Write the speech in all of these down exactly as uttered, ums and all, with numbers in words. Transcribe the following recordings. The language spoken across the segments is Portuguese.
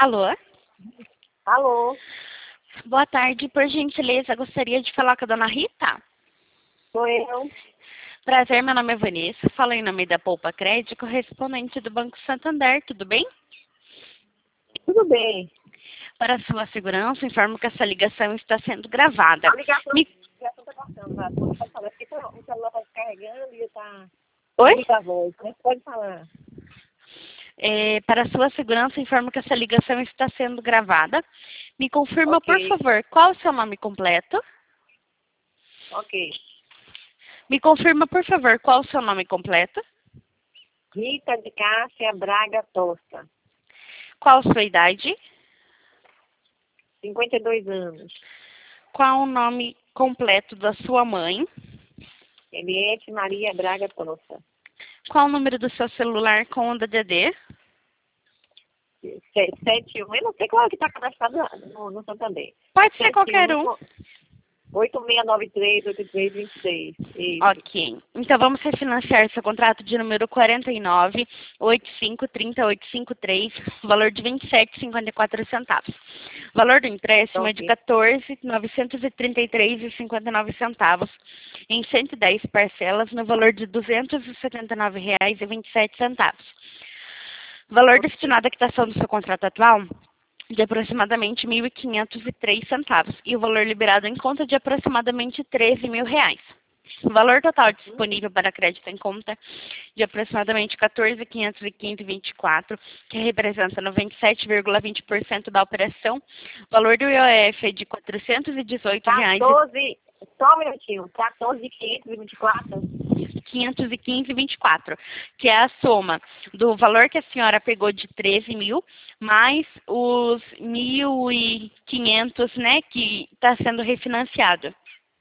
Alô? Alô, Boa tarde, por gentileza, gostaria de falar com a dona Rita? sou eu. Prazer, meu nome é Vanessa, falo em nome da Poupa Crédito, correspondente do Banco Santander, tudo bem? Tudo bem. Para sua segurança, informo que essa ligação está sendo gravada. A ligação Me... está passando, já. Pode falar, porque o celular está descarregando e está Oi? muita voz, mas pode falar. É, para sua segurança, informo que essa ligação está sendo gravada. Me confirma, por Ok, favor, qual o seu nome completo? ok. Me confirma, por favor, qual o seu nome completo? Rita de Cássia Braga Tosta, Qual a sua idade? cinquenta e dois anos. Qual o nome completo da sua mãe? Eliette Maria Braga Tosta. Qual o número do seu celular com o D D D? sete um, eu não sei qual é que está cadastrado no, no Santander. Pode ser qualquer um. oito seis nove três, oito três dois seis. Isso. Ok. Então vamos refinanciar seu contrato de número quarenta e nove, oitenta e cinco, trinta, oitocentos e cinquenta e três, valor de vinte e sete reais e cinquenta e quatro centavos. Valor do empréstimo é de Ok. quatorze mil novecentos e trinta e três reais e cinquenta e nove centavos, em cento e dez parcelas, no valor de duzentos e setenta e nove reais e vinte e sete centavos. Valor destinado à quitação do seu contrato atual de aproximadamente mil e quinhentos e três centavos e o valor liberado em conta de aproximadamente treze mil reais. O valor total disponível para crédito em conta de aproximadamente quatorze mil quinhentos e quinze reais e vinte e quatro centavos, que representa noventa e sete vírgula vinte por cento da operação. O valor do I O F é de quatrocentos e dezoito reais quatorze, só um minutinho, quatorze mil quinhentos e vinte e quatro. quinhentos e quinze reais e vinte e quatro centavos, que é a soma do valor que a senhora pegou de treze mil, mais os mil e quinhentos, né, que está sendo refinanciado.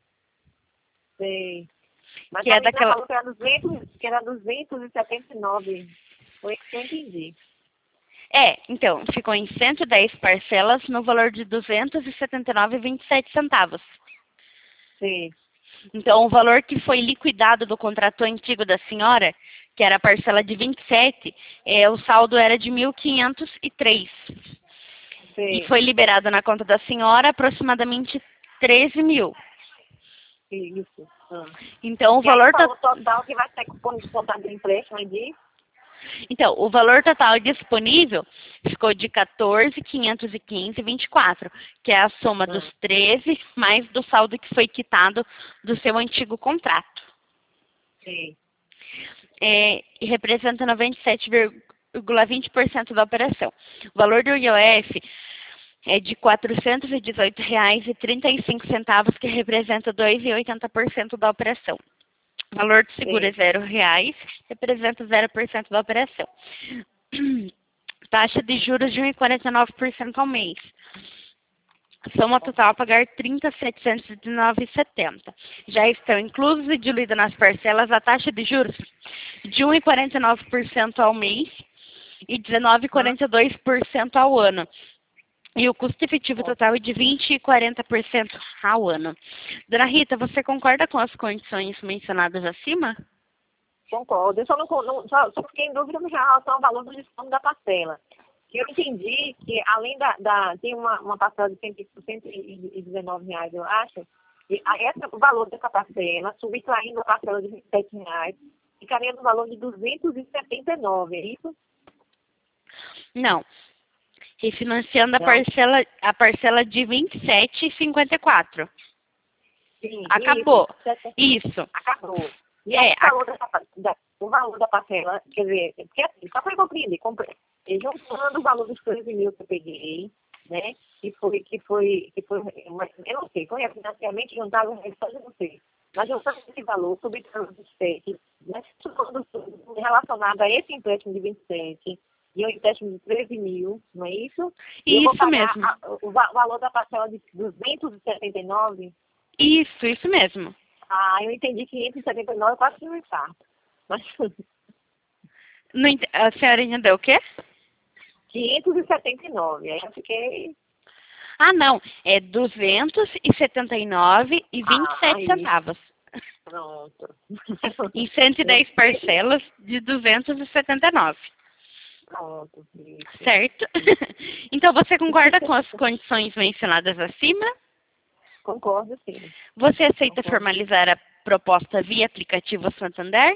Sei. Mas Que a é menina daquela... falou que era duzentos, que era duzentos e setenta e nove. Foi isso que eu entendi. É, então, ficou em cento e dez parcelas no valor de duzentos e setenta e nove reais e vinte e sete centavos. Sei. Então, o valor que foi liquidado do contrato antigo da senhora, que era a parcela de vinte e sete, é, o saldo era de mil quinhentos e três. Sei. E foi liberado na conta da senhora aproximadamente treze mil. Isso. Ah. Então, o E aí valor falou to... o total que vai ser com descontado do empréstimo de... então, o valor total disponível ficou de quatorze mil quinhentos e quinze reais e vinte e quatro, que é a soma dos Ah. treze mais do saldo que foi quitado do seu antigo contrato. Sei. É, e representa noventa e sete vírgula vinte por cento da operação. O valor do I O F é de quatrocentos e dezoito reais e trinta e cinco centavos, que representa dois vírgula oitenta por cento da operação. O valor do seguro é Sei. zero reais, representa zero por cento da operação. Taxa de juros de um vírgula quarenta e nove por cento ao mês. Soma total a pagar trinta mil setecentos e dezenove reais e setenta centavos. Já estão inclusos e diluídas nas parcelas a taxa de juros de um vírgula quarenta e nove por cento ao mês e dezenove vírgula quarenta e dois por cento ao ano. E o custo efetivo total é de vinte vírgula quarenta por cento ao ano. Dona Rita, você concorda com as condições mencionadas acima? Concordo. Eu só, não, não, só, só fiquei em dúvida em relação ao valor do desconto da parcela. Eu entendi que, além da... da tem uma, uma parcela de cento e dezenove reais, eu acho, e a, essa, o valor dessa parcela, subtraindo a parcela de vinte e sete reais, ficaria no valor de duzentos e setenta e nove, é isso? Não. Refinanciando a Não? parcela, a parcela de vinte e sete reais e cinquenta e quatro. Sim, Acabou. isso. Isso. Acabou. E É, aí, o valor, dessa, da, o valor da parcela, quer dizer, porque assim, só para eu compreender, compre- e juntando o valor dos treze mil que eu peguei, né, que foi, que foi, que foi, uma- eu não sei, foi financiamento, juntado o restante, eu não sei. Mas juntando esse valor, subtraindo os sete, né, tudo relacionado a esse empréstimo de vinte e sete e o empréstimo de treze mil, não é isso? E eu vou isso pagar mesmo. a- o va- valor da parcela de duzentos e setenta e nove. Isso, isso mesmo. Ah, eu entendi quinhentos e setenta e nove, quase que um infarto. Mas Não ent- a senhora entendeu o quê? quinhentos e setenta e nove, aí eu fiquei... Ah, não. É duzentos e setenta e nove reais e vinte e Ah, sete aí, centavos. pronto. Em cento e Eu dez fiquei... parcelas de duzentos e setenta e nove. Pronto. Isso. Certo? Então, você concorda com as condições mencionadas acima? Concordo, sim. Você aceita Concordo. formalizar a proposta via aplicativo Santander?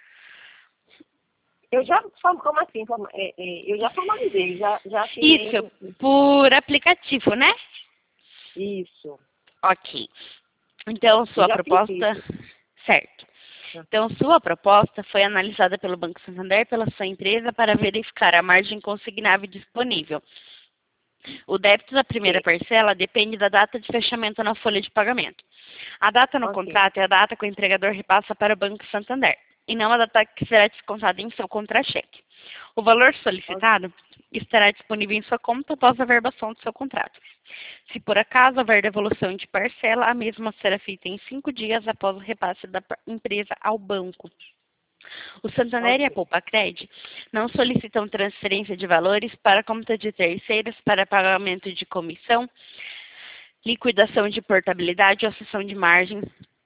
Eu já, como assim? É, é, eu já formalizei, já, já assinei. Isso, por aplicativo, né? Isso. Ok. Então, sua Já proposta... Certo. Então, sua proposta foi analisada pelo Banco Santander pela sua empresa para verificar a margem consignável disponível. O débito da primeira parcela depende da data de fechamento na folha de pagamento. A data no Ok. contrato é a data que o empregador repassa para o Banco Santander, e não a data que será descontada em seu contra-cheque. O valor solicitado estará disponível em sua conta após a verbação do seu contrato. Se por acaso houver devolução de parcela, a mesma será feita em cinco dias após o repasse da empresa ao banco. O Santander Ok. e a Poupa-Cred não solicitam transferência de valores para conta de terceiros para pagamento de comissão, liquidação de portabilidade ou cessão de margem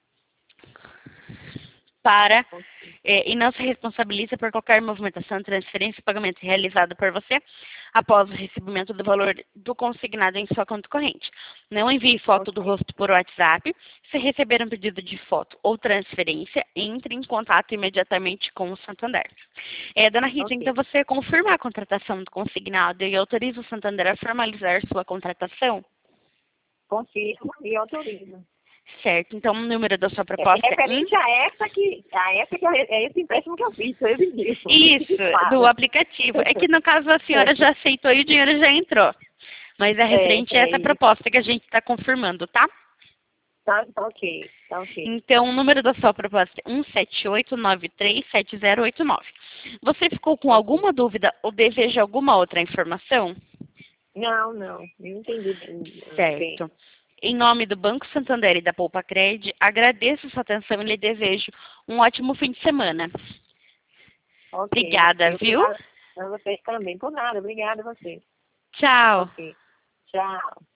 para é, e não se responsabiliza por qualquer movimentação, transferência ou pagamento realizado por você após o recebimento do valor do consignado em sua conta corrente. Não envie foto do rosto por WhatsApp. Se receber um pedido de foto ou transferência, entre em contato imediatamente com o Santander. É, dona Rita, Ok. então você confirma a contratação do consignado e autoriza o Santander a formalizar sua contratação? Confirmo e autorizo. Certo, então o número da sua É proposta é um... referente a essa que, a essa que eu, é esse empréstimo que eu fiz, foi eu disso. Isso, do aplicativo. É que no caso a senhora já aceitou e o dinheiro já entrou. Mas é referente É, a é essa isso. proposta que a gente está confirmando, tá? Tá, tá ok, tá ok. Então, o número da sua proposta é um sete oito nove três sete zero oito nove. Você ficou com alguma dúvida ou deseja alguma outra informação? Não, não, eu entendi bem. Certo. Em nome do Banco Santander e da Poupa-Cred, agradeço sua atenção e lhe desejo um ótimo fim de semana. Ok. Obrigada, Eu, viu? a vocês também. Por nada, obrigada a vocês. Tchau. Ok. Tchau.